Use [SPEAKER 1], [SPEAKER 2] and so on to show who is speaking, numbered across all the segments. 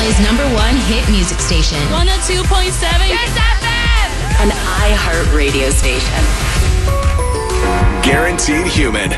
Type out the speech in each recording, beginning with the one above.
[SPEAKER 1] LA's #1 hit music station.
[SPEAKER 2] 102.7 Kiss FM.
[SPEAKER 3] An iHeart radio station.
[SPEAKER 4] Guaranteed Human.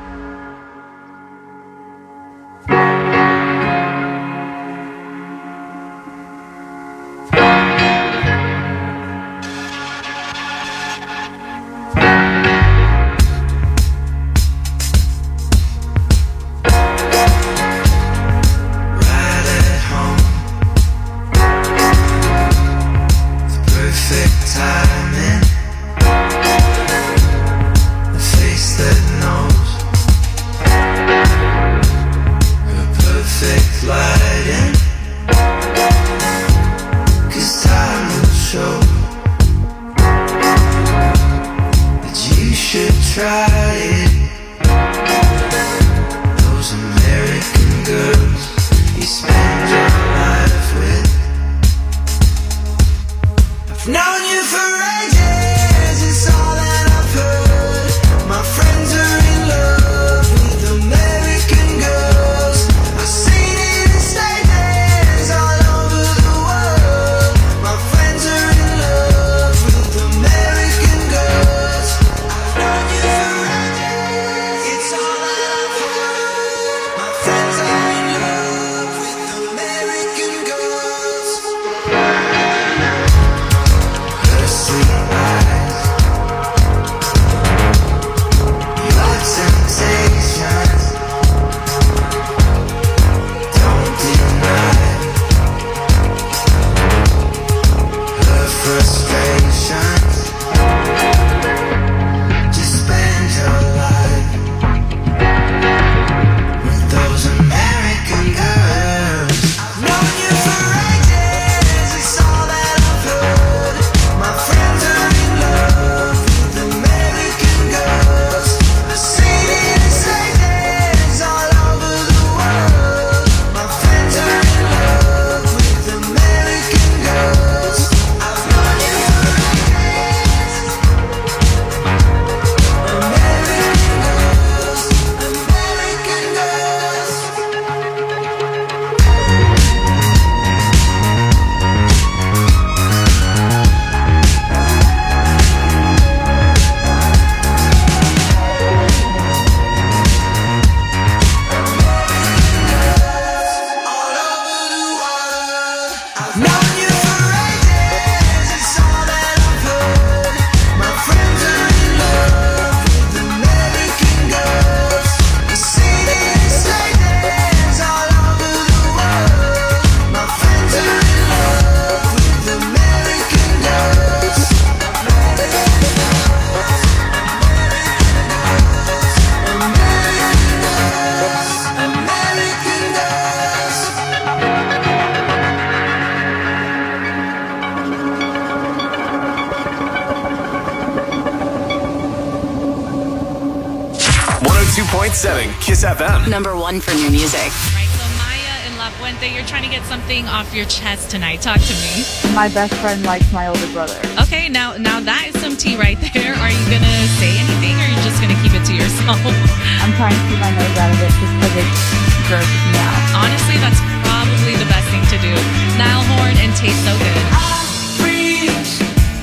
[SPEAKER 4] Kiss FM.
[SPEAKER 3] #1 for new music.
[SPEAKER 2] Right, so Maya and La Puente, you're trying to get something off your chest tonight. Talk to me.
[SPEAKER 5] My best friend likes my older brother.
[SPEAKER 2] Okay, now that is some tea right there. Are you going to say anything or are you just going to keep it to yourself?
[SPEAKER 5] I'm trying to keep my nose out of it just because it grosses me out.
[SPEAKER 2] Honestly, that's probably the best thing to do. Niall Horan and Taste So Good.
[SPEAKER 6] I freeze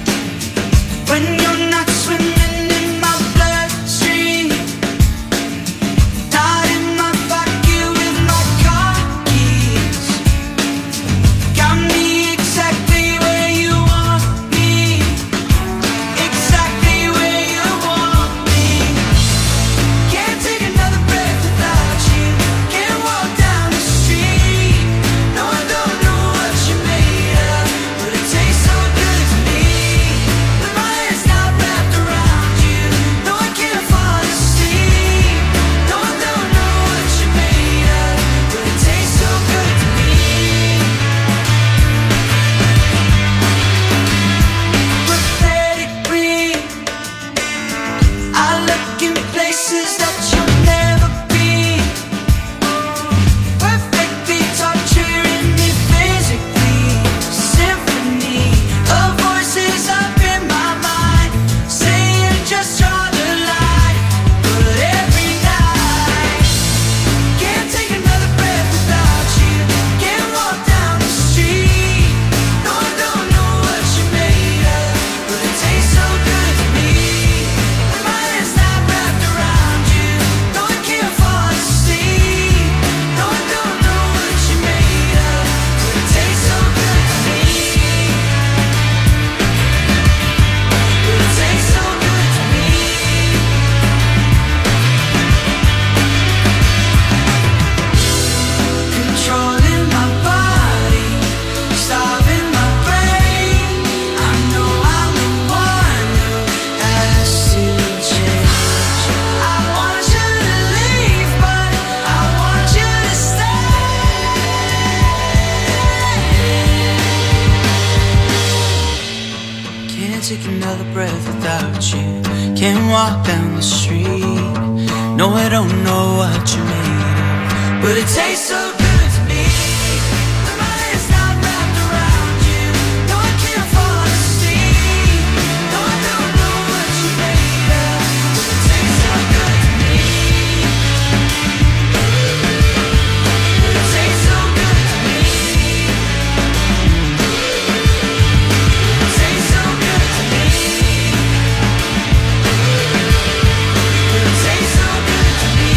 [SPEAKER 6] when you're not swimming in my bloodstream. Not in my pocket with my car keys. Got me exactly where you want me. Exactly where you want me. Can't take another breath without you. Can't walk down the street. No, I don't know what you're made of, but it takes without you. Can't walk down the street. No, I don't know what you made of, but it tastes so good to me. But my head's not wrapped around you. No, I can't fall asleep. No, I don't know what you made of, but it tastes so good to me. But it tastes so good to me. It tastes so good to me. But it tastes so good to me.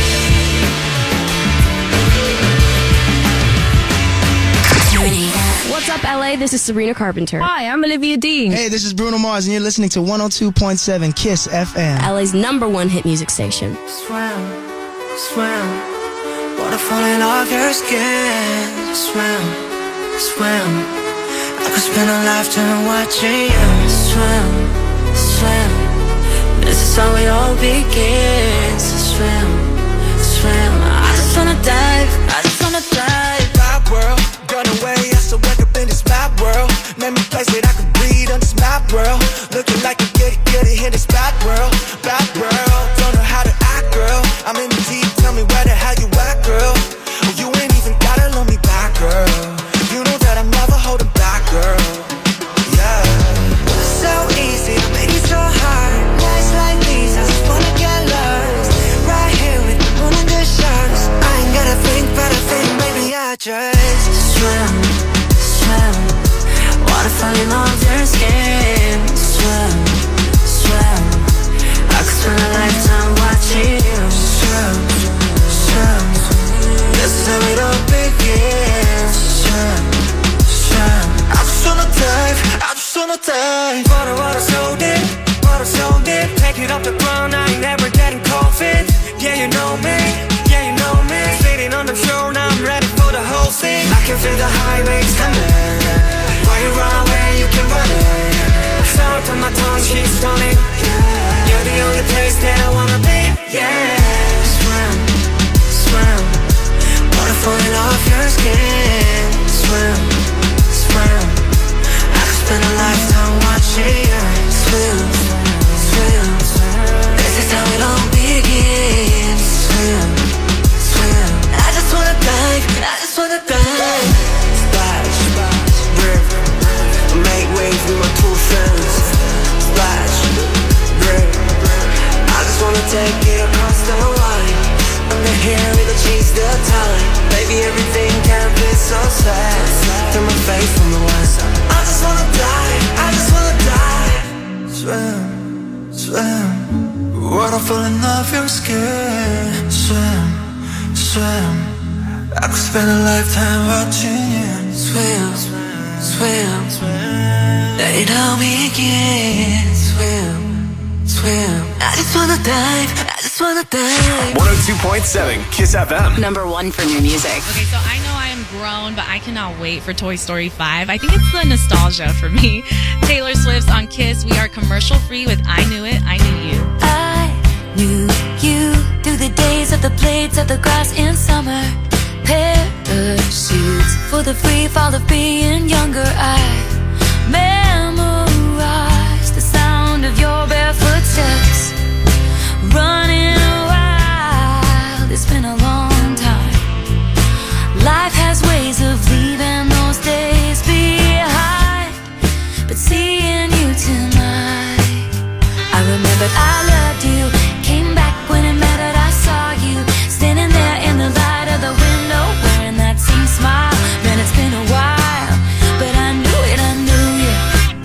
[SPEAKER 4] What's up, LA? This is Sabrina Carpenter.
[SPEAKER 2] Hi, I'm Olivia Dean.
[SPEAKER 7] Hey, this is Bruno Mars, and you're listening to 102.7 KISS FM.
[SPEAKER 4] LA's #1 hit music station.
[SPEAKER 6] Swim, swim, water falling off your skin. Swim, swim, I could spend a lifetime watching you. Swim, swim, this is how it all begins. Swim, swim, I just wanna dive, I just wanna dive. Map world, run away, I still wake up in this map world. Name me place that I could breathe on this map world. Looking like a get it in this bad world, bad world. Don't know how to act, girl. I'm in the deep, tell me where the hell you at, girl. Oh, you ain't even gotta love me back, girl. You know that I'm never holding back, girl. Yeah. So easy, I made it so hard. Nights like these, I just wanna get lost. Right here with the moon and the stars. I ain't gotta think, but I think maybe I just swim, swim. Water falling off your skin. Swim, swim. I could spend a lifetime watching you. Swim, swim. This is how it all begins. Swim, swim. I just wanna dive, I just wanna dive. Water so deep, water so deep. Take it off the ground, I ain't never getting cold feet. Yeah, you know me, yeah, you know me. Sitting on the shore, now I'm ready for the whole scene. I can feel the high waves coming. Why you run away, you can run it. Sour on my tongue, she's stunning. You're the only place that I wanna be. Yeah. Swim, swim. Water falling off your skin. Swim, swim. I could spend a lifetime watching you. Swim, swim. This is how it all begins. Swim, swim. I just wanna dive, I just wanna dive. Splash, river. Make waves with my two friends. Splash, river. I just wanna take it across the line. Under here, it'll change the time. Baby, everything can be so sad. Turn my face from the west. I just wanna die, I just wanna die. Swim, swim. Water falling off your skin. Swim, swim. I could spend a lifetime watching you. Swim, swim, swim. Let it all begin. Swim, swim. I just wanna dive, I just wanna dive.
[SPEAKER 8] 102.7 KISS FM.
[SPEAKER 3] #1 for new music.
[SPEAKER 2] Okay, so I know I am grown, but I cannot wait for Toy Story 5. I think it's the nostalgia for me. Taylor Swift's on KISS. We are commercial free with I Knew It, I Knew You.
[SPEAKER 9] I knew you through the days of the blades of the grass in summer. Parachutes for the free fall of being younger. I memorized the sound of your barefoot steps. Running wild, it's been a long time. Life has ways of leaving those days behind, but seeing you tonight, I remembered I loved you. Came back when it mattered, I saw you standing there in the light of the window, wearing that same smile. Man, it's been a while, but I knew it, I knew you.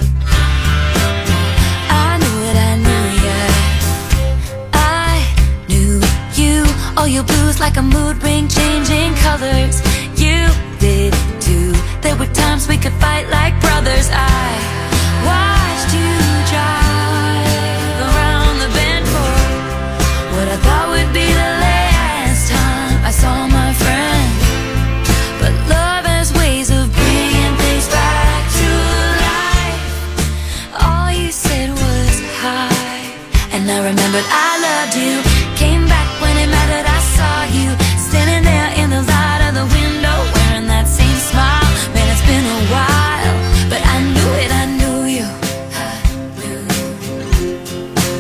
[SPEAKER 9] I knew it, I knew you. I knew you. All your blues like a mood ring, changing colors. You did too. There were times we could fight like brothers. I watched you drive around the bend for what I thought would be the last time I saw my friend. But love has ways of bringing things back to life. All you said was hi, and I remembered I loved you. Came back when it mattered, I saw you standing there in the light of the window, wearing that same smile. Man, it's been a while, but I knew it, I knew you. I knew.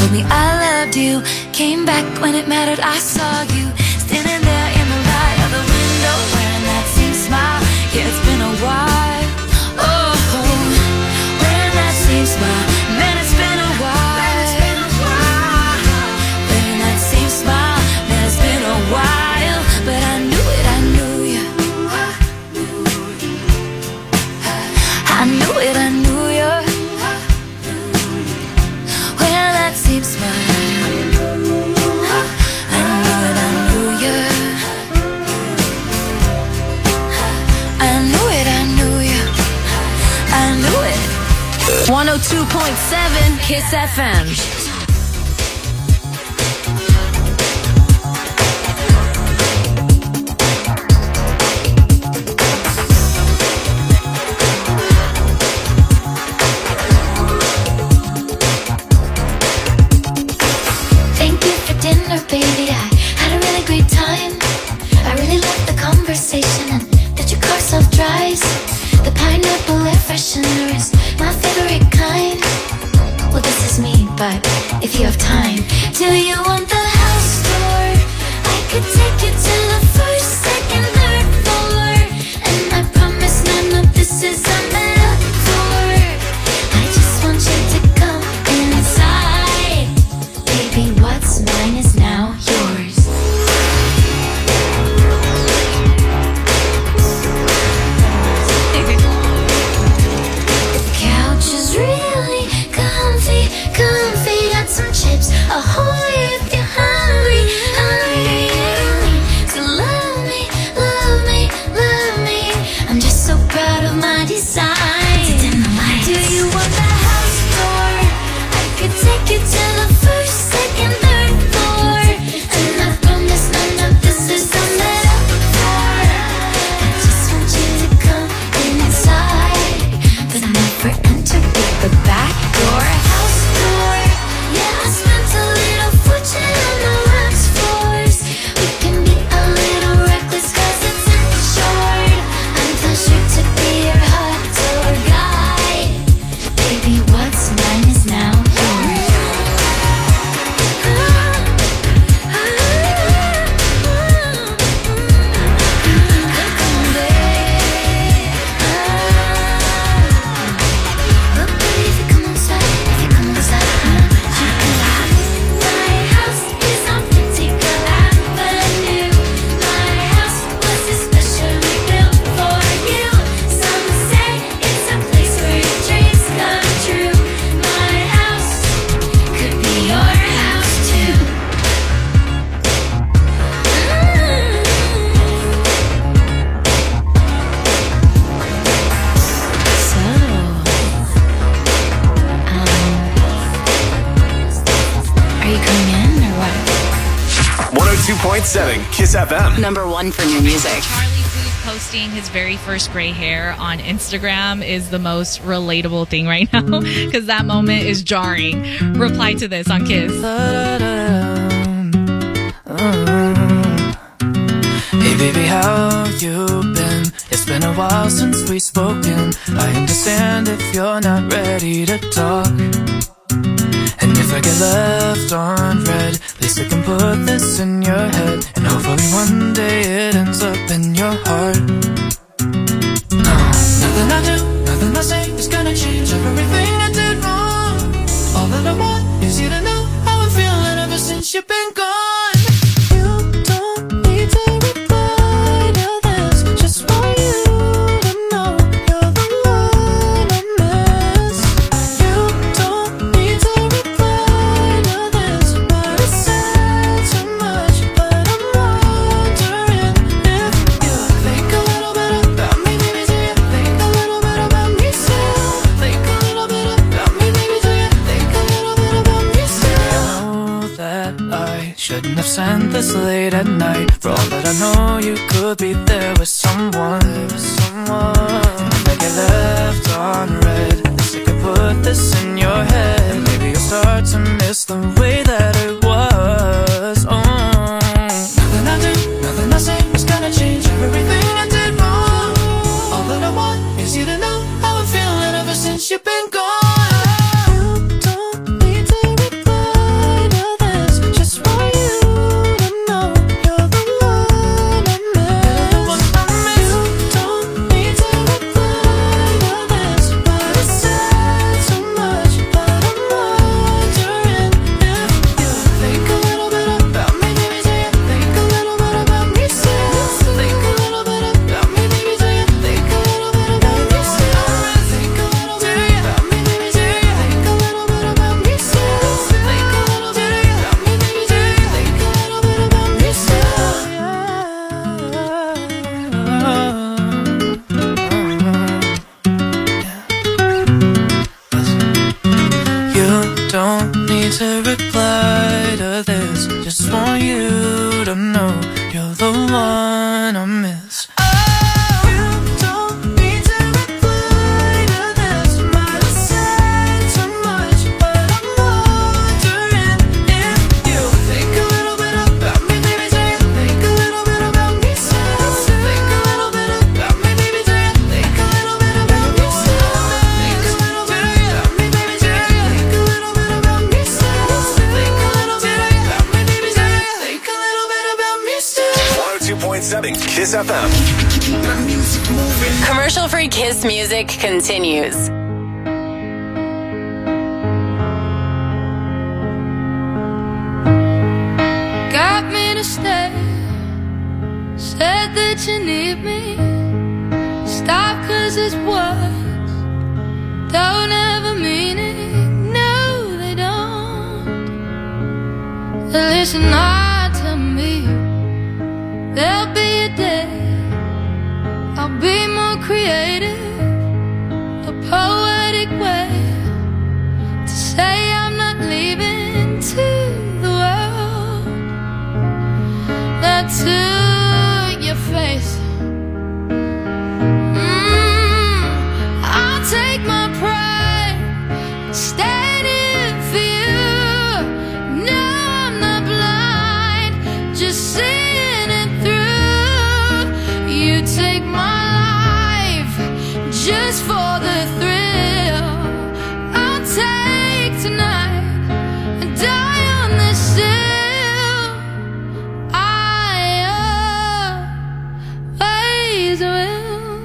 [SPEAKER 9] told me I loved you. Came back when it mattered, I saw you standing there in the light of the window, wearing that same smile. Yeah, it's been a while. Oh, wearing that same smile. Man, it's been a while. Wearing that same smile. Man, it's been a while. But I knew it, I knew you. I knew it, I knew you. Wearing that same smile. I knew it, I knew you. I knew it, I knew you. I knew it.
[SPEAKER 1] 102.7 Kiss FM.
[SPEAKER 9] Thank you for dinner, baby. I had a really great time. I really loved the conversation and that your car self-drives. The pineapple air freshener is my favorite kind. Well, this is me, but if you have time, do you want the house tour? I could take you to the first, second, third floor, and I promise none of this is a metaphor. I just want you to come inside. Baby, what's mine is now yours. The couch is really comfy, comfy. Got some chips, ahoy if you're hungry, hungry. So love me, love me, love me. I'm just so proud of my design. Do you want the house tour? I could take you to the first, second, third floor, and I promise none of this is a metaphor. I just want you to come inside, but never enter with the back door. House tour, yeah, I spent a little fortune on the wax floors. We can be a little reckless 'cause it's insured. I'm the sure to be your hot tour guide. Baby, what's mine is now yours. Are you coming in or what?
[SPEAKER 8] 102.7 Kiss FM.
[SPEAKER 3] Number one for new music.
[SPEAKER 2] Charlie Puth posting his very first gray hair on Instagram is the most relatable thing right now because that moment is jarring. Reply to this on Kiss.
[SPEAKER 6] Hey baby, how you been? It's been a while since we've spoken. I understand if you're not ready to talk. And if I get left on red, at least I can put this in your head, and hopefully one day it ends up in your heart. No, nothing I do, nothing I say is gonna change everything I did wrong. All that I want is you to know how I'm feeling ever since you've been gone. You don't need to reply to this, just for you to know you're the one I miss. You don't need to reply to this, but it said too much. But I'm wondering if you think a little bit about me, maybe do you think a little bit about me still? Think a little bit about me, maybe do you think a little bit about me still? I know that I shouldn't have sent this late at night. For all that I know, you could be there with someone. And if I get left on red, at least I could put this in your head. Maybe you'll start to miss the way that it was. Oh, nothing I do, nothing I say is gonna change everything I did wrong. All that I want is you to know how I'm feeling ever since you've been gone. You don't need to reply need to reply to this. Just want you to know you're the one I miss.
[SPEAKER 8] Kiss FM.
[SPEAKER 3] Commercial-free Kiss music continues.
[SPEAKER 9] Got me to stay. Said that you need me. Stop 'cause it's words don't ever mean it. No, they don't. Listen hard to me. There'll be a day I'll be more creative, a poetic way to say I'm not leaving to the world. Not to your face. I'll take my pride, standing for you. No, I'm not blind, just seeing it through. You take my life just for the thrill. I'll take tonight and die on this hill. I always will.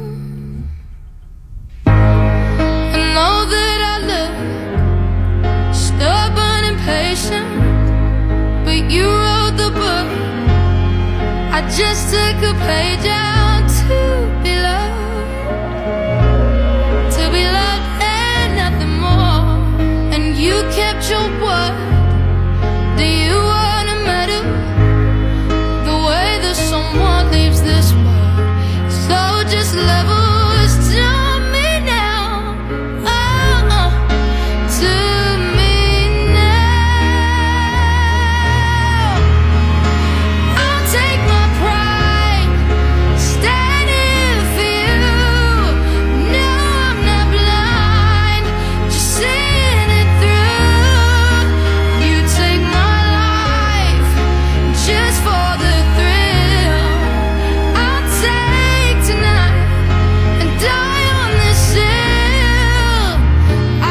[SPEAKER 9] I know that I look stubborn and patient, but you wrote the book. I just took a page out to be loved and nothing more. And you kept your word. Do you want a medal? The way that someone leaves this world. So just levels to me now. To me now. I'll take my pride, standing for you. No, I'm not blind, just seeing it through. You take my life just for the thrill. I'll take tonight and die on this hill. I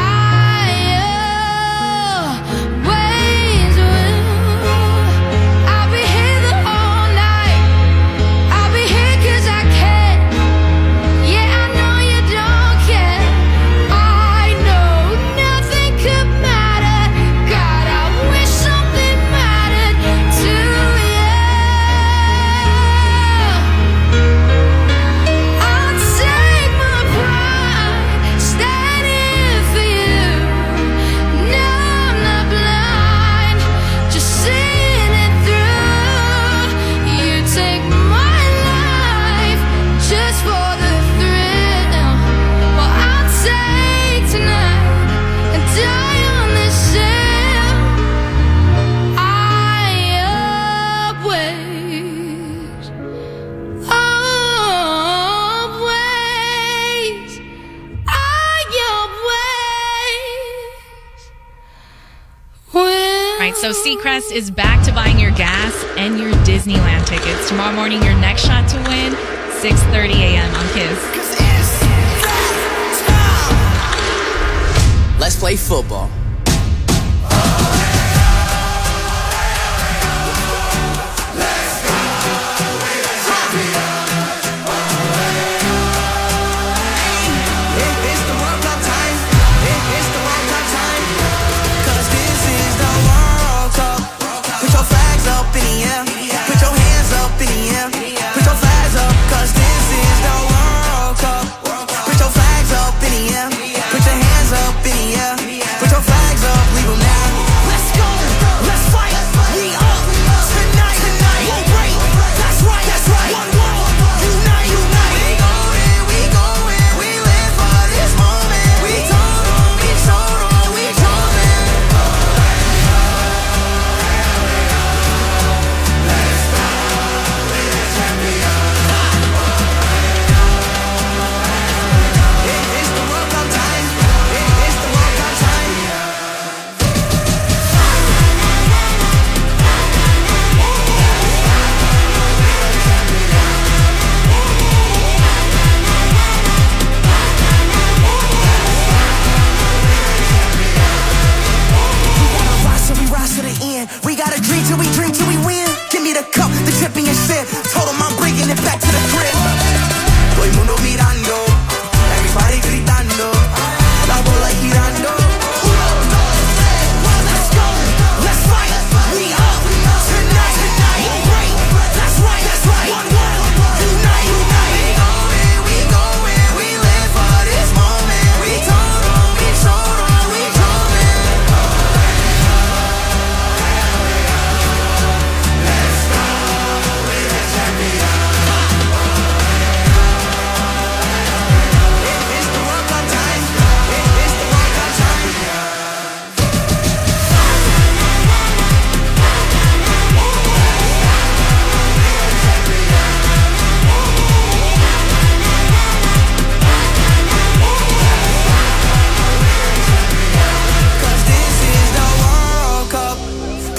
[SPEAKER 9] always will. I'll be here the whole night. I'll be here 'cause I can. Yeah, I know you don't care. I know nothing could matter. God, I wish something mattered to you. I'll take my pride, standing for you. No, I'm not blind, just seeing it through. You take my life just for the thrill. Well, I'll take tonight and die on this hill. I always, always, will.
[SPEAKER 2] Right, so Seacrest is back to buying your gas and your Disneyland tickets. Tomorrow morning, your next shot to win, 6:30 a.m. on Kiss.
[SPEAKER 10] Let's play football.
[SPEAKER 6] It's the World Cup time. It's the World Cup time. 'Cause this is the World Cup. Put your flags up in the air. Put your hands up in the air. Put your flags up. 'Cause this is the World Cup. Put your flags up in the air. Put your hands up in the air. Put your flags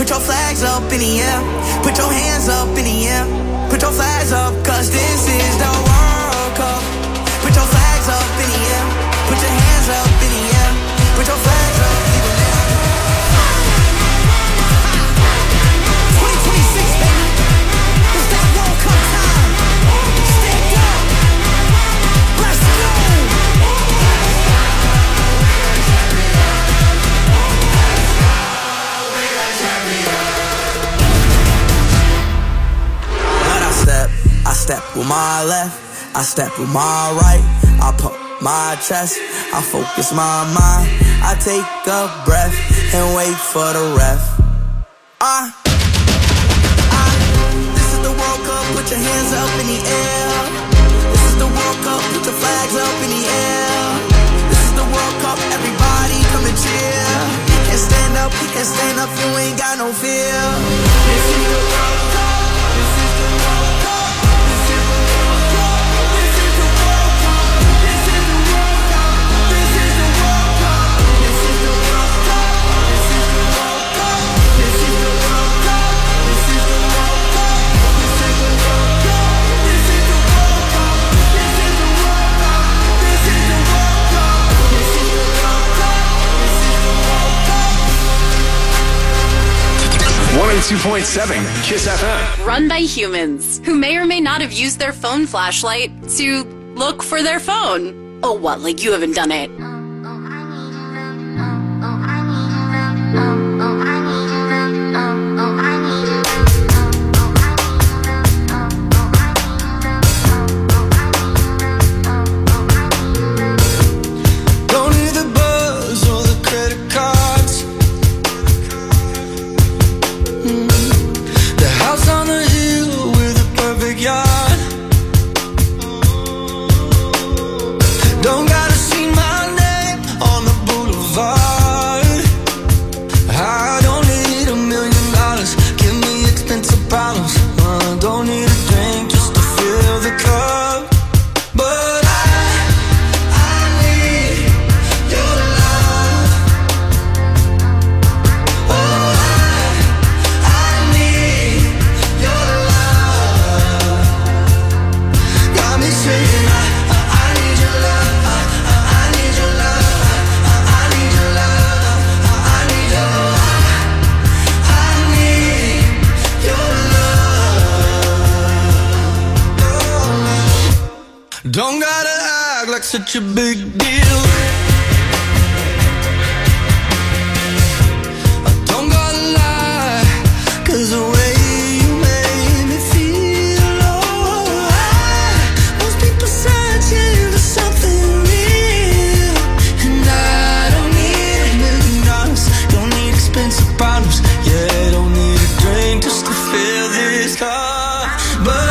[SPEAKER 6] Put your flags up in the air. Put your hands up in the air. Put your flags up, cause this is the World Cup. Put your flags up in the air. Put your hands up in the air. Put your flags up in the air. 2026, baby. It's that World Cup time. Stand up. Let's go. When I step with my left, I step with my right, I pump my chest, I focus my mind, I take a breath and wait for the ref. This is the World Cup, put your hands up in the air. This is the World Cup, put your flags up in the air. This is the World Cup, everybody come and cheer. Can't stand up, you ain't got no fear. This is the World Cup.
[SPEAKER 8] One 2.7 Kiss FM.
[SPEAKER 3] Run by humans who may or may not have used their phone flashlight to look for their phone. Oh, what? Like you haven't done it?
[SPEAKER 6] Don't gotta act like such a big deal. I don't gotta lie, 'cause the way you made me feel, oh, most people searching for something real. And I don't need $1 million, don't need expensive bottles, yeah, don't need a drink just to fill this cup. But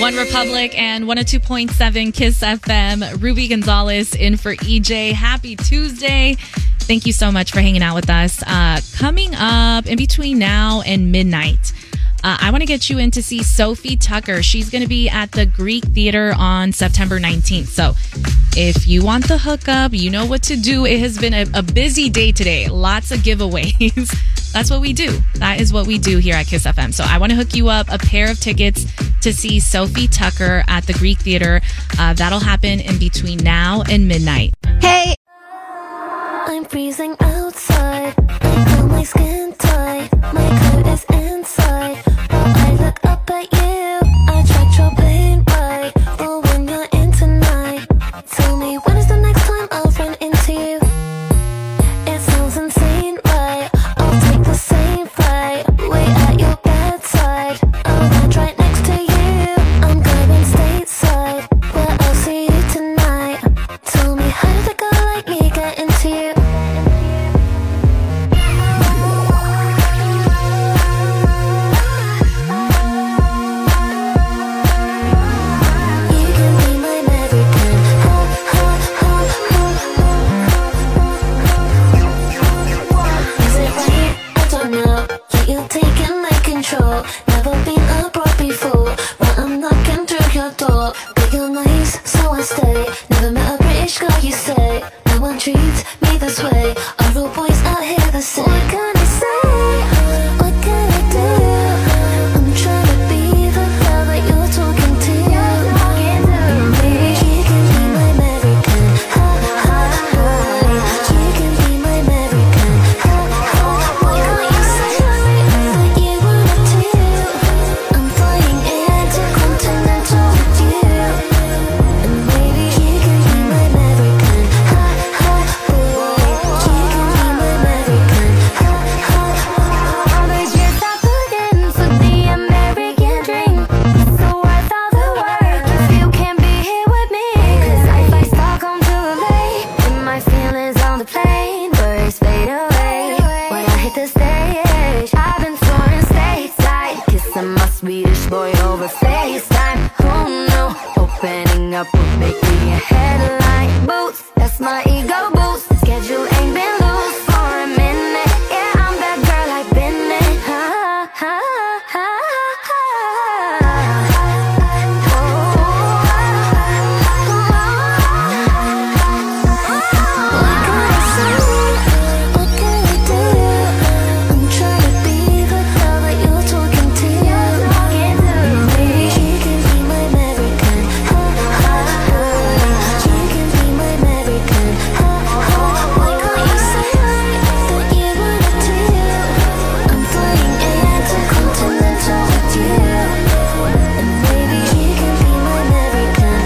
[SPEAKER 2] One Republic and 102.7 Kiss FM. Ruby Gonzalez in for EJ. Happy Tuesday. Thank you so much for hanging out with us. Coming up in between now and midnight, I want to get you in to see Sophie Tucker. She's going to be at the Greek Theater on September 19th. So if you want the hookup, you know what to do. It has been a busy day today. Lots of giveaways. That's what we do. That is what we do here at Kiss FM. So I want to hook you up a pair of tickets to see Sophie Tucker at the Greek Theater. That'll happen in between now and midnight.
[SPEAKER 4] Hey!
[SPEAKER 9] I'm freezing outside. I feel my skin tight. My coat is inside. While I look up at you, I tried your pain right. But when you're in tonight, tell me when is the next time I'll run into you? It sounds insane, right? I'll take the same flight. Wait at your bedside. I'll land right next to you. I'm going stateside. Where I'll see you tonight. Tell me how did a girl like me get into you? Never been a broad before, but I'm knocking through your door. But you're nice, so I stay. Never met a British girl, you say. No one treats me this way. Are all boys out here the same? What can I say? What can I do? I'm trying to be the girl that you're talking to. Maybe you can be my American. You can be my American. Why can't you say that you wanna do? I'm flying intercontinental with you. And maybe you can be my American. You can be my American. All those years I put in for the American dream. So worth all the work if you can't be here with me. 'Cause I fly Stockholm to LA. And my feelings on the plane. Worries fade away when I hit the stage. I've been touring stateside, kissing my Swedish boy over FaceTime. Oh no, opening up would make me a headline. Boots, that's my ego boost. Schedule ain't been loose for a minute. Yeah, I'm that girl I've been in. What can I say? What can I do? I'm trying to be the girl that you're talking to. Maybe you can be my American. You can be my American. Why can't you say that you wanna do? I'm flying intercontinental with you. And maybe you can be my American.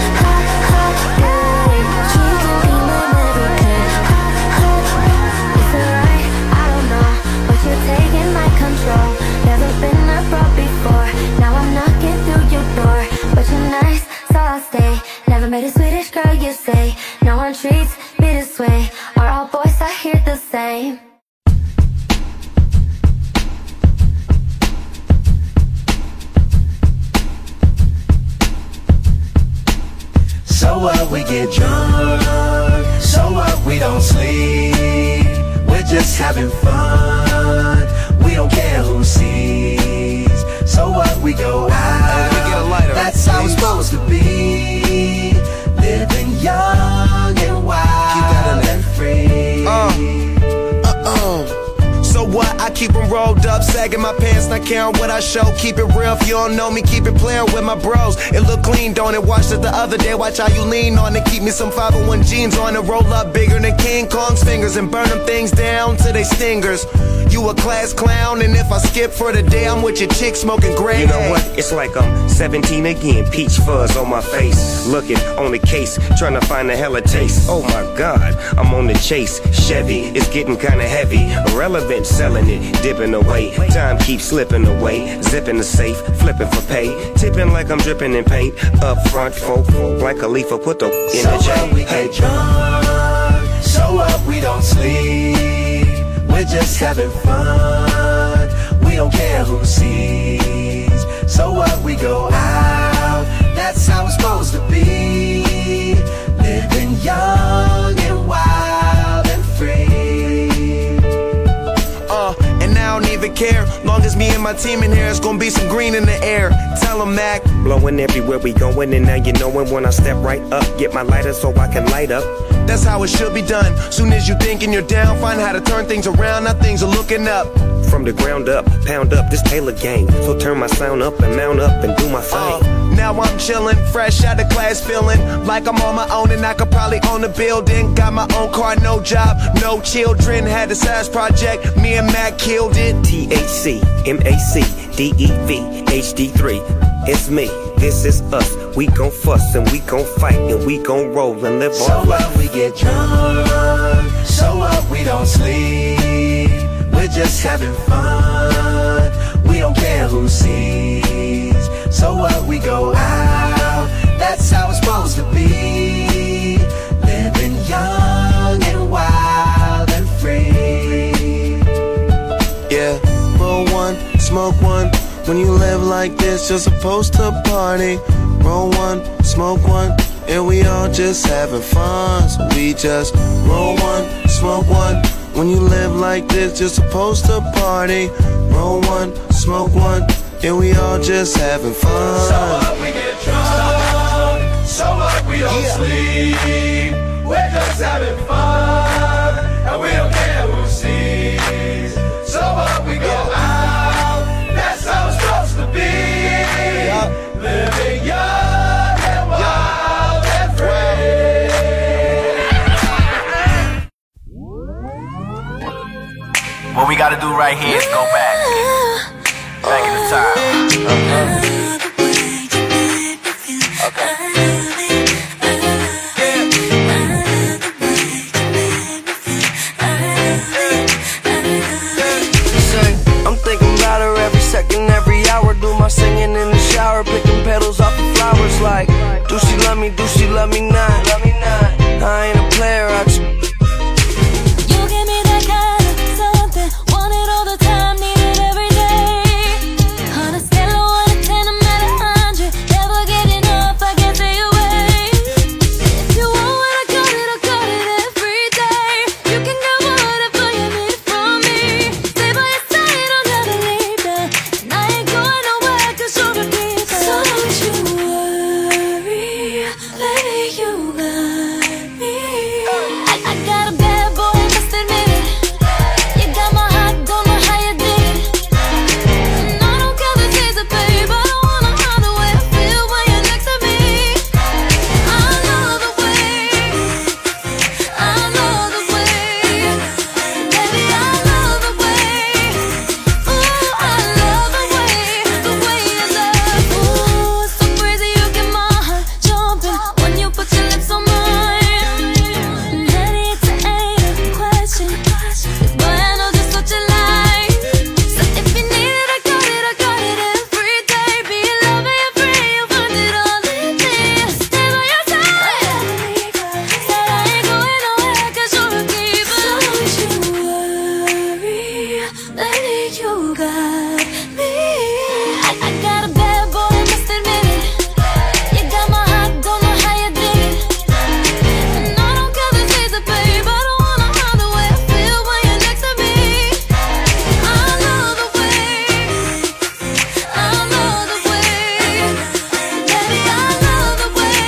[SPEAKER 9] You can be my American. It's alright, I don't know, but you're taking my control. Never been abroad before. Now I'm knocking through your door. But you're nice, so I'll stay. Never met a Swedish girl, you say. No one treats me this way. Are all boys out here the same?
[SPEAKER 6] So what, we get drunk. So what, we don't sleep. We're just having fun. We don't care who sees. So what, we go out. That's how it's supposed to be. Living young and wild and free.
[SPEAKER 10] So what? I keep them rolled up, sagging my pants, not caring what I show. Keep it real, if you don't know me, keep it playing with my bros. It look clean, don't it? Watched it the other day, watch how you lean on it. Keep me some 501 jeans on it, roll up bigger than King Kong's fingers and burn them things down to they stingers. You a class clown, and if I skip for the day, I'm with your chick smoking gray.
[SPEAKER 11] You know what? It's like I'm 17 again, peach fuzz on my face. Looking on the case, trying to find a hella taste. Oh my God, I'm on the chase. Chevy, it's getting kinda heavy. Irrelevant, selling it, dipping away. Time keeps slipping away. Zipping the safe, flipping for pay. Tipping like I'm dripping in paint. Up front, folk, like a leaf, put the in
[SPEAKER 6] So
[SPEAKER 11] the J.
[SPEAKER 6] what, we get drunk. So what, we don't sleep. We're just having fun. We don't care who sees. So what, we go out.
[SPEAKER 10] to care. Long as me and my team in here, it's gonna be some green in the air. Tell 'em, Mac.
[SPEAKER 11] Blowing everywhere we going, and now you knowin' when I step right up. Get my lighter so I can light up.
[SPEAKER 10] That's how it should be done. Soon as you thinkin' you're down, find how to turn things around. Now things are looking up.
[SPEAKER 11] From the ground up, pound up this Taylor gang. So turn my sound up and mount up and do my thing.
[SPEAKER 10] Now I'm chillin', fresh out of class, feelin' like I'm on my own and I could probably own a building. Got my own car, no job, no children. Had a size project, me and Mac killed it.
[SPEAKER 11] THC, MAC, DEV, HD3. It's me, this is us. We gon' fuss and we gon' fight and we gon' roll and live
[SPEAKER 6] so
[SPEAKER 11] our life.
[SPEAKER 6] So what, we get drunk. So what, we don't sleep. We're just having fun. We don't care who sees. So what, we go out. That's how it's supposed to be. Living young and wild and free.
[SPEAKER 10] Yeah, roll one, smoke one. When you live like this, you're supposed to party. Roll one, smoke one, and we all just having fun. So we just roll one, smoke one. When you live like this, you're supposed to party. Roll one, smoke one, and we all just having fun.
[SPEAKER 6] So what, we get drunk. So what, we don't sleep. We're just having fun, and we don't care who sees. So what, we go out. That's how it's supposed to be. Living young and wild and free.
[SPEAKER 12] What we gotta do right here is go back in the time.
[SPEAKER 13] I'm thinking about her every second, every hour. Do my singing in the shower, picking petals off the flowers. Like, do she love me? Do she love me not? I ain't a player. I just
[SPEAKER 9] You give me that kind of something, want it all the time, need it every day. On a scale of 1 to 10, I'm at 100. Never get enough, I can't stay away. If you want what I got it every day. You can get whatever you need from me. Stay by your side, I'll never leave ya. And I ain't going nowhere, 'cause you're a keeper. So don't you worry, baby, you got me. I got a bad boy, I must admit it. You got my heart, don't know how you did it. And I don't care the taste of babe, I don't wanna hide the way I feel when you're next to me. I love the way, I love the way, baby, I love the way. Ooh, I love the way you love. Ooh, it's so crazy, you get my heart jumping when you put your lips on mine. And honey, it's ain't a question, 'cause boy, I know just what you like. So if you need it, I got it every day. Be your lover, you're free, you'll find it all in me. Stay by your side, said I ain't going nowhere, 'cause you're a keeper. So don't you worry, lady, you got me. I got a bad boy, I must admit it. You got my heart, don't know how you did it. And I don't care the taste of babe, I don't wanna hide the way I feel when you're next to me. I love the way, I love the way, baby, I love the way.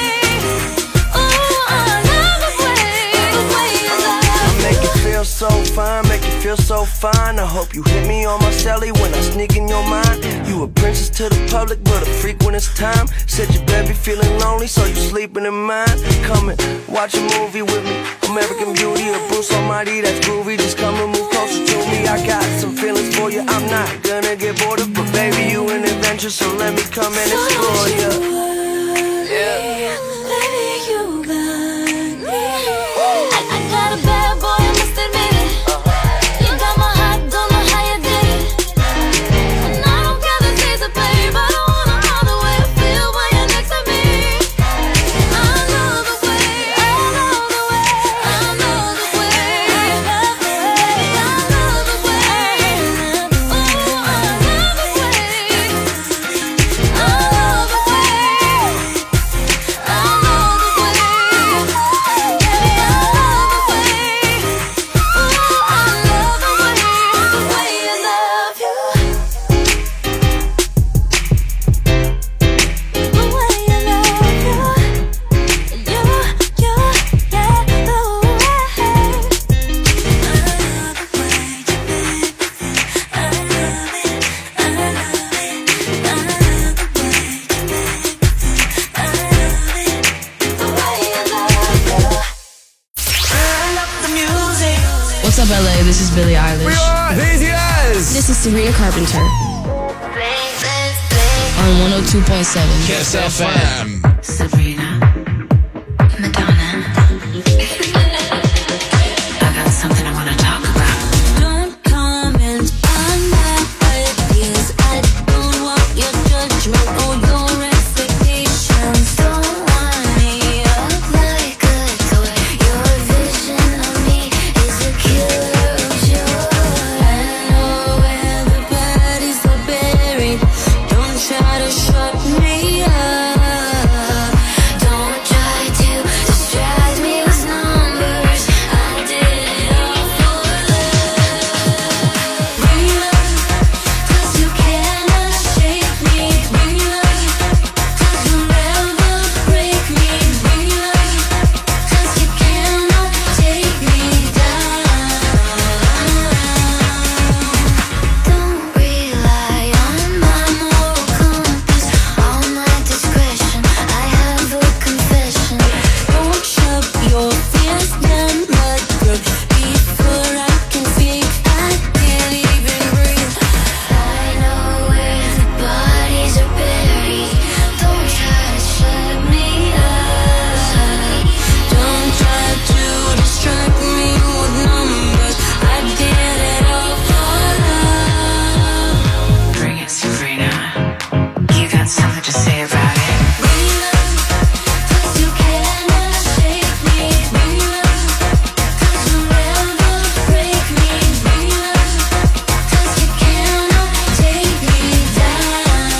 [SPEAKER 9] Ooh, I love the way you love.
[SPEAKER 13] make you feel so fine, make you feel so fine. I hope you hit me on my celly when I sneak in your mind. You a princess to the public, but a freak when it's time. Said you baby feeling lonely, so you sleeping in mine. Come and watch a movie with me, American Beauty or Bruce Almighty, that's groovy. Just come and move closer to me. I got some feelings for you, I'm not gonna get bored of, but baby you an adventure, so let me come and explore you.
[SPEAKER 9] Yeah, baby, you got me. I got a bad boy, I must admit it. You got my heart, don't know how you did it. And I don't care the taste of babe, I don't wanna hide the way I feel when you're next to me. I love the way, I love the way, I love the way, baby, I love the way. Ooh, I love the way, I love the way.
[SPEAKER 4] Sabrina Carpenter. On 102.7
[SPEAKER 8] Kiss FM.
[SPEAKER 9] Sabrina, Madonna. I got something I want to talk about. Don't comment on my ideas. I don't want your judgment or your expectations. Don't wind me up like a toy. Your vision of me is a killer of joy. I know where the bodies are buried. Don't try to shut me up. Don't try to distract me with numbers. I did it all for love. Bring love, 'cause you cannot shake me. Bring love, 'cause you'll never break me. Bring love, 'cause you cannot take me down. Don't rely on my moral compass, all my discretion. I have a confession. Don't shove your fears down my throat before I can speak. I can't even breathe. I know where the bodies are buried. Don't try to shut me up. Don't try to distract me with numbers. I did it all for love. Bring it, Sabrina. You got something to say about it. Bring love, 'cause you cannot shake me. Bring love, 'cause you'll never break me. Bring love, 'cause you cannot take me down.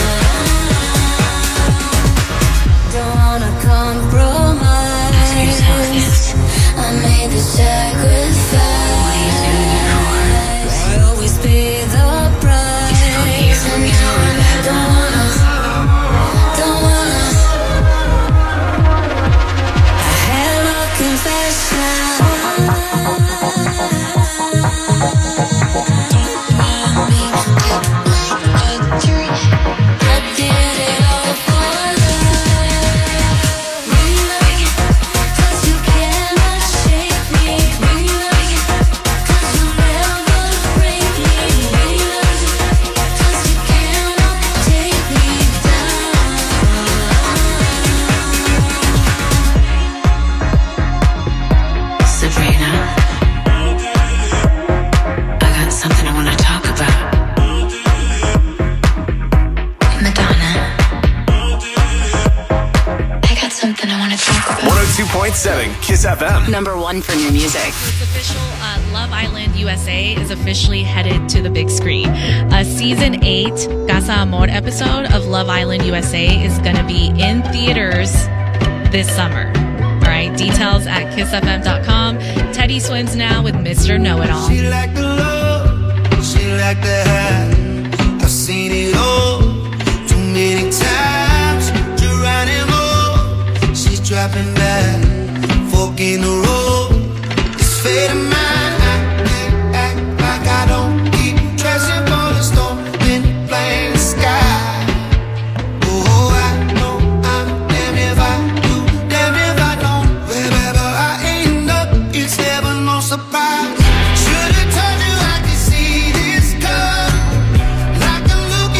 [SPEAKER 9] Don't wanna compromise. I made the sacrifice. I always pay the price. And now I don't wanna. I have a confession. I did it all for love. Bring love, 'cause you cannot shake me. Bring love, 'cause you'll never break me. Bring love, 'cause you cannot take me down. Sabrina, I got something I want to talk about. Madonna, I got something I want to talk about.
[SPEAKER 8] 102.7 Kiss FM.
[SPEAKER 3] Number one for new music.
[SPEAKER 2] It's official. Love Island USA is officially headed to the big screen. Season 8 Casa Amor episode of Love Island USA is going to be in theaters this summer. All right, details at kissfm.com. Teddy Swims now with Mr. Know-It-All.
[SPEAKER 6] She like the love, she like the high. I've seen it all too many times. Geronimo, she's dropping back, fork in the road. It's fate of mine. I can't act like I don't keep dressing for the storm in plain sky. Oh, I know I'm damned if I do, damned if I don't. Wherever I end up, it's never no surprise. Should've told you I could see this come. Like I'm looking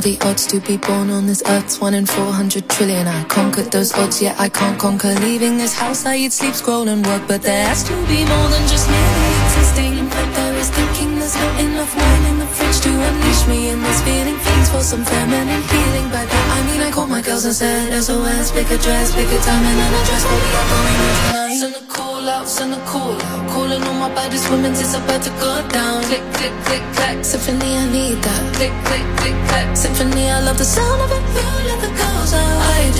[SPEAKER 9] the odds to be born on this earth's 1 in 400 trillion. I conquered those odds, yet I can't conquer leaving this house. I eat, sleep, scroll and work, but there has to be more than just merely existing. In fact, I was thinking there's not enough wine in the fridge to unleash me in this feeling. Things for some feminine healing. By that I mean I called my girls and said SOS, pick a dress, pick a time and an address, but we are going out tonight. Send a call out, send a call out, calling all my baddest women, it's about to go down. Click, click, click, clack, symphony, I need that. Click, click, click, clack, symphony, I love the sound of it. You let the girls out.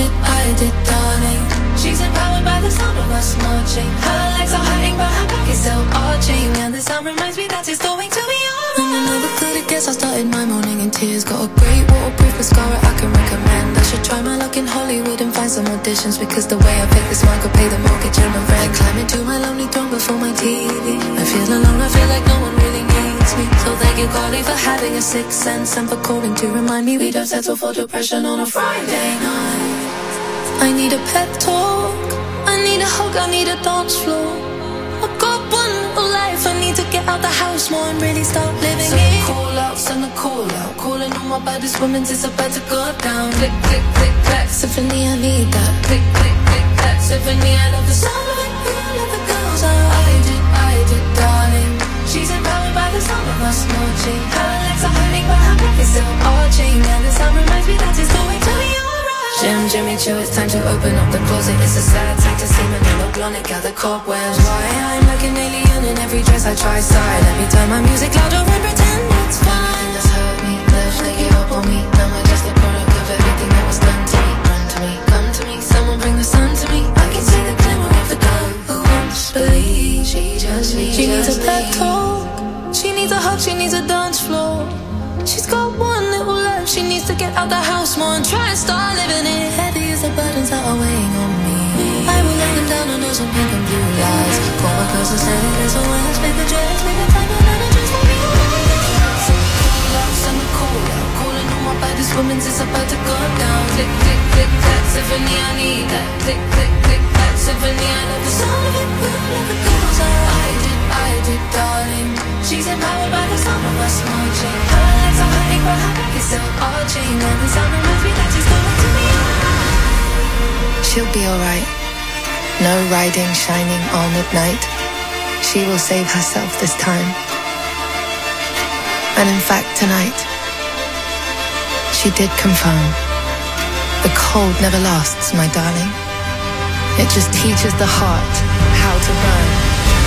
[SPEAKER 9] I did, darling. She's empowered by the sound of us marching. Her legs are hurting, but her back is still arching. And the sound reminds me that it's going to be alright. And I never could have guessed I started my morning in tears. Got a great waterproof mascara I can recommend. I should try my luck in Hollywood and find some auditions, because the way I pick this mic will pay the mortgage and my rent. I climb into my lonely throne before my TV. I feel alone, I feel like no one really needs me. So thank you, Carly, for having a sixth sense and for calling to remind me we don't settle for depression on a Friday night. I need a pep talk, I need a hug, I need a dance floor. I've got one little life, I need to get out the house more and really start living it. Send a call out, send a call out, calling all my baddest women, it's about to go down. Click, click, click, clack, symphony, I need that. Click, click, click, clack, symphony, I love the sound of it. You let the girls out. I did, darling. She's empowered by the sound of us marching. Her legs are hurting, but her back is still arching. And the sound reminds me that it's going to be alright. Jimmy Choo, it's time to open up the closet. It's a sad sight to see Manila blonde gather cobwebs. Why I'm like an alien in every dress I try side. Let me turn my music louder and pretend it's fine. Everything that's hurt me, left, they give up on me. Now I'm just a product of everything that was done to me. Run to me, come to me, someone bring the sun to me. I can see the glimmer of the girl who won't believe. She needs a pep talk, she needs a hug, she needs a dance floor. She's got one little life, she needs to get out the house more and try and start living it. Heavy as the burdens that are weighing on me, I will lay them down under some pink and blue lights. Call my girls and say there's a way. Make a dress, make a time and a dress for me. Send a call out, calling all my baddest women, it's about to go down. Click, click, click, clack, symphony, I need that. Click, click, click, clack, symphony, I love the sound of it. You let the girls out. I did, darling. She's empowered by the sound of us marching. Her legs are hurting, but her back is still arching. And the sound reminds me that she's going to be alright.
[SPEAKER 14] She'll be alright. No riding, shining on at night. She will save herself this time. And in fact, tonight, she did confirm. The cold never lasts, my darling. It just teaches the heart how to burn.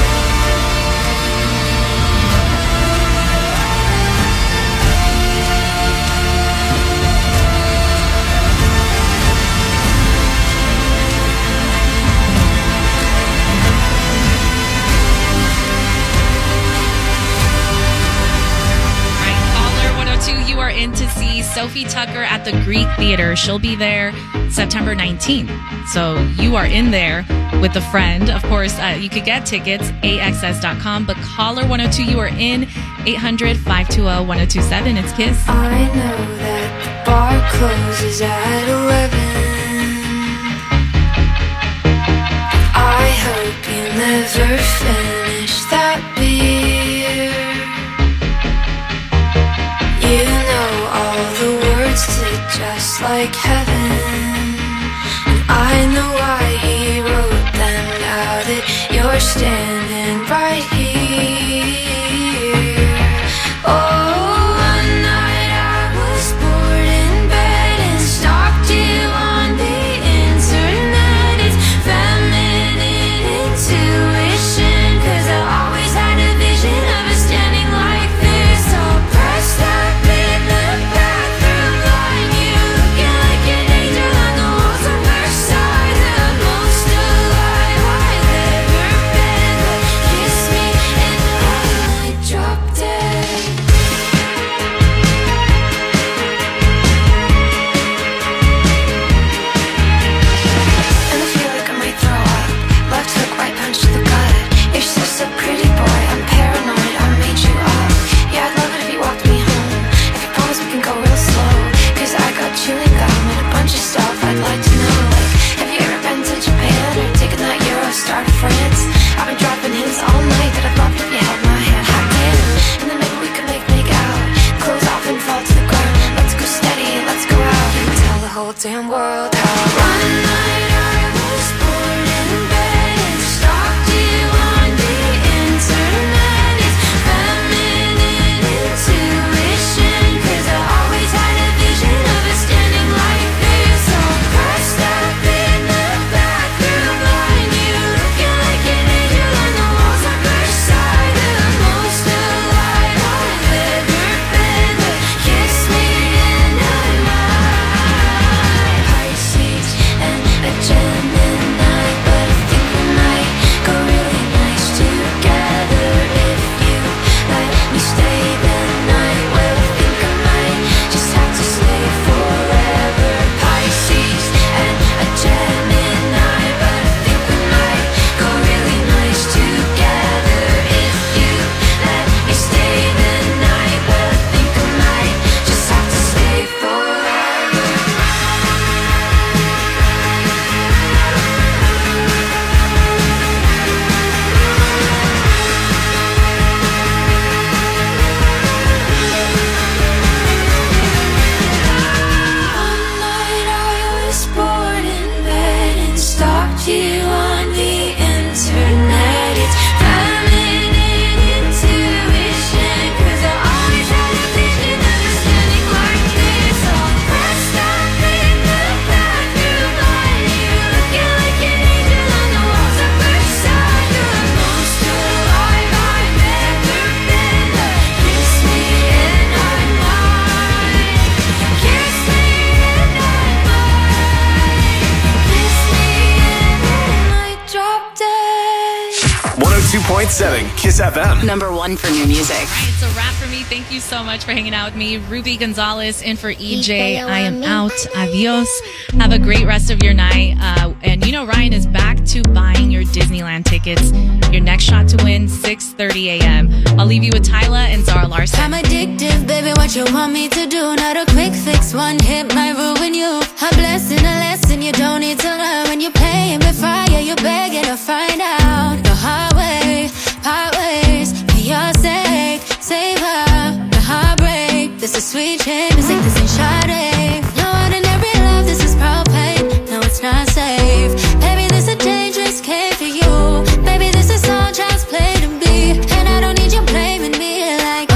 [SPEAKER 2] You are in to see Sophie Tucker at the Greek Theater. She'll be there September 19th. So you are in there with a friend. Of course, you could get tickets, AXS.com. But caller 102, you are in 800-520-1027. It's Kiss.
[SPEAKER 15] I know that the bar closes at 11. I hope you never finish that beer. You know all the words to Just Like Heaven, and I know why he wrote them. Now that you're standing right here. Oh, one night I was bored in bed and stalked you on the internet. It's feminine intuition, 'cause I always had a vision of us standing like this, all pressed up in the bathroom line. You looking like an angel on the walls of Versailles, the most alive I've ever been. But kiss me
[SPEAKER 9] damn world out. One night I was bored in bed and stalked you on the internet. It's feminine intuition, 'cause I always had a vision of us standing like this, all pressed up in the bathroom line. You looking like an angel on the walls of Versailles. The most alive I've ever been, but kiss me and I might. Pisces and a Gemini, but I think we might go really nice together if you let me stay the night. Well, I think I might just have to stay forever. Pisces and a Gemini, but I think we might go really nice together if you let me stay the night. Well, I think I might just have to stay forever. One night I was bored in bed and stalked you on the internet. It's feminine intuition, 'cause I always had a vision of us standing like this, all pressed up in the bathroom line. You looking like an angel on the walls of Versailles. You're the most alive I've ever been, but kiss me and I might. Kiss me and I might. Kiss me and I might drop dead.
[SPEAKER 8] 102.7 Kiss FM.
[SPEAKER 3] Number one for new music.
[SPEAKER 2] All right, it's a wrap for me. Thank you so much for hanging out with me. Ruby Gonzalez in for EJ. I am out. Adios. Have a great rest of your night. And you know, Ryan is back to buying your Disneyland tickets. Your next shot to win, 6:30 a.m. I'll leave you with Tyla and Zara Larson.
[SPEAKER 9] I'm addictive, baby, what you want me to do? Not a quick fix, one hit might ruin you. A blessing, a lesson you don't need to learn. When you're paying with fire, you're begging to find out. The hard way, part ways, for your sake. Save her, the heartbreak. This is sweet shame, music, this ain't Sade. No ordinary love, this is propane. No, it's not safe. Baby, this a dangerous game for you. Baby, this is all child's play to me. And I don't need you blaming me like,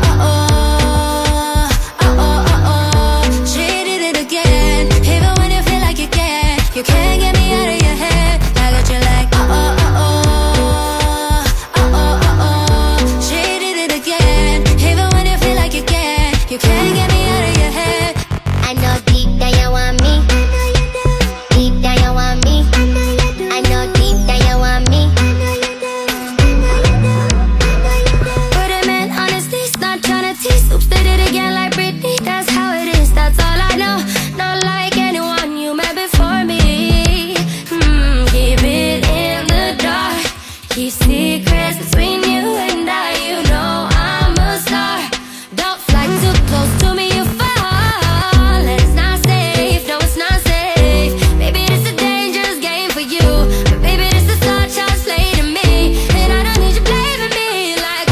[SPEAKER 9] she did it again. Even when you feel like you can't get me out of your head. I got you like, she did it again. Even when you feel like you can't get me out of your head.
[SPEAKER 15] I know deep down you want me. Deep down you want me. I know deep down you want me.
[SPEAKER 9] But a man honestly not tryna tease. Oops, did it again like Britney. That's how it is, that's all I know. Not like anyone you met before me. Keep it in the dark. Keep secrets between you and I. You know I'm a star. Don't fly too close to me, you fall. And it's not safe, no, it's not safe. Baby, this a dangerous game for you. But baby, this is all child's play to me. And I don't need you blaming me like,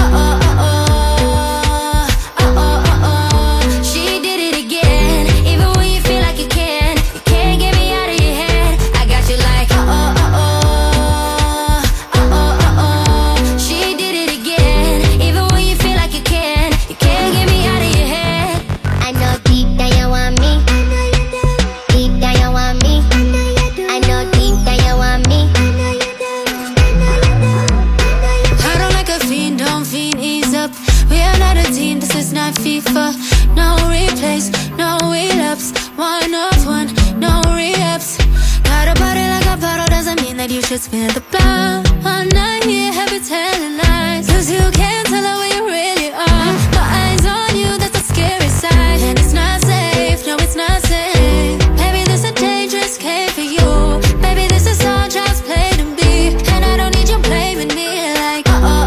[SPEAKER 9] she did it again. Even when you feel like you can't get me out of your head. I got you like, she did it again. Even when you feel like you can't get me out of your head.
[SPEAKER 15] I know deep down you want me. Deep down you want me. I know deep down you want me.
[SPEAKER 9] I don't like a fiend, don't fiend, ease up. We are not a team, this is not FIFA. No replays, no relapse. 1-on-1, no re-ups. Got a body like a bottle, doesn't mean that you should spin the block. All night, yeah, have you telling lies. 'Cause you can't tell her where you really are. My eyes on you, that's a scary side. And it's not safe, no, it's not safe. Baby, this a dangerous game for you. Baby, this is all child's play to me. And I don't need you blaming me like,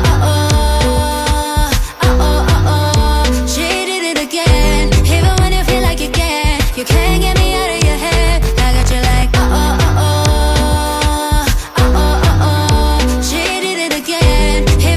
[SPEAKER 9] she did it again. Even when you feel like you can't get me out of your head. I got you like, she did it again.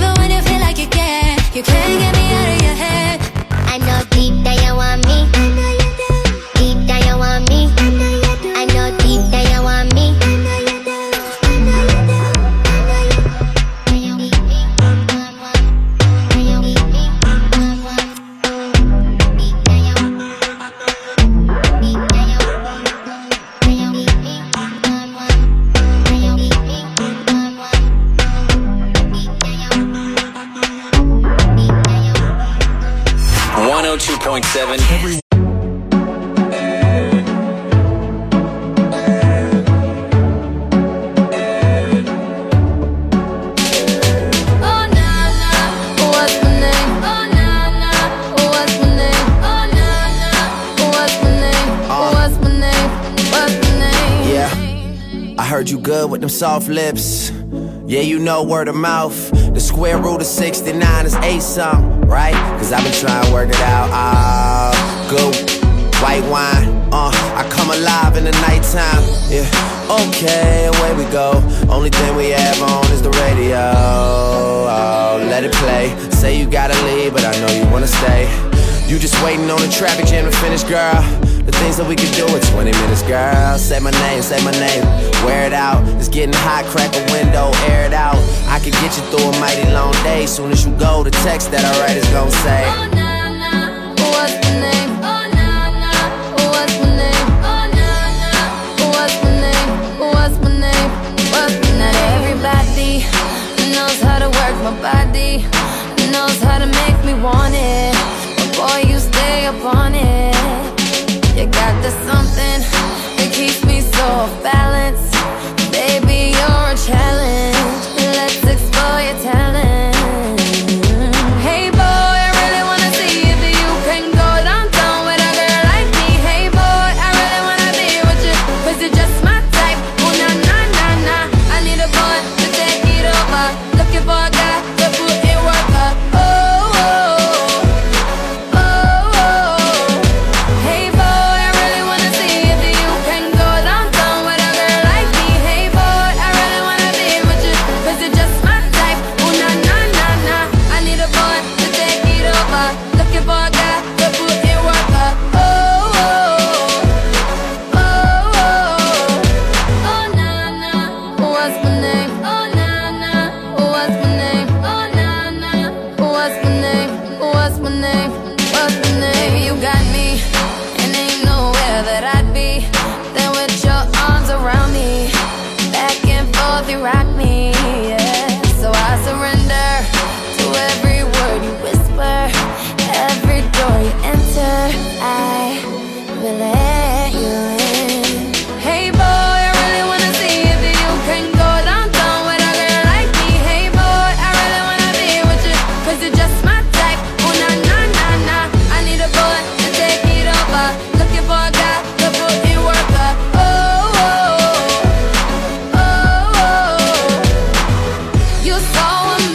[SPEAKER 12] 102.7.
[SPEAKER 10] I heard you good with them soft lips. Yeah, you know word of mouth. The square root of 69 is 8 something, right? Cause I've been trying to work it out. Good white wine. I come alive in the nighttime. Yeah, okay, away we go. Only thing we have on is the radio. Oh, let it play. Say you gotta leave, but I know you wanna stay. You just waiting on the traffic jam to finish, girl. The things that we could do in 20 minutes, girl. Say my name, wear it out. It's getting hot, crack a window, air it out. I could get you through a mighty long day. Soon as you go, the text that I write is gon' say,
[SPEAKER 15] oh, nah, nah, what's my name? Oh, nah, nah, what's my name? Oh, nah, nah, what's my name? What's my name? What's my name? Not everybody knows how to work my body, knows how to make me want it. But boy, you stay up on it. You got the something that keeps me so off balance. Baby, you're a challenge. Let's explore your talent. Hey boy, I really wanna see if you can go downtown with a girl like me. Hey boy, I really wanna be with you, 'cause you're just my type. Oh, nah, nah, nah, nah. I need a boy to take it over. Looking for a guy